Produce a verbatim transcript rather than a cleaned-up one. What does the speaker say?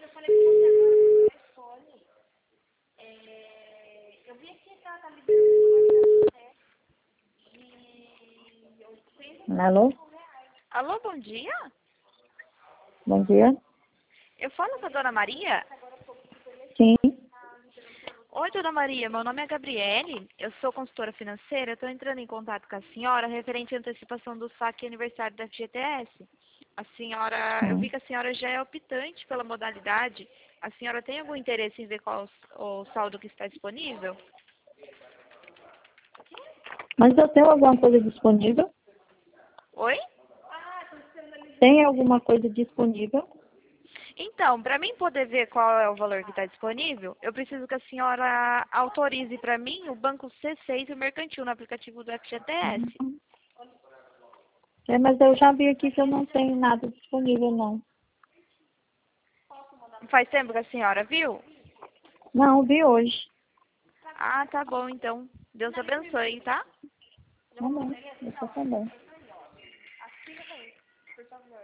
eu falei com você agora no telefone. É, eu vi aqui que ela tá liberando o celular de oitocentos. Alô? Alô, bom dia? Bom dia. Eu falo com a dona Maria? Sim. Oi, dona Maria, meu nome é Gabriele, eu sou consultora financeira, estou entrando em contato com a senhora referente à antecipação do saque aniversário da F G T S. A senhora, eu vi Sim. que a senhora já é optante pela modalidade. A senhora tem algum interesse em ver qual o, o saldo que está disponível? Mas eu tenho alguma coisa disponível? Oi? Tem alguma coisa disponível? Então, para mim poder ver qual é o valor que está disponível, eu preciso que a senhora autorize para mim o Banco C seis e o Mercantil no aplicativo do F G T S. É, mas eu já vi aqui que eu não tenho nada disponível, não. Faz tempo que a senhora viu? Não, vi hoje. Ah, tá bom então. Deus abençoe, tá? Tá bom. Isso tá bom.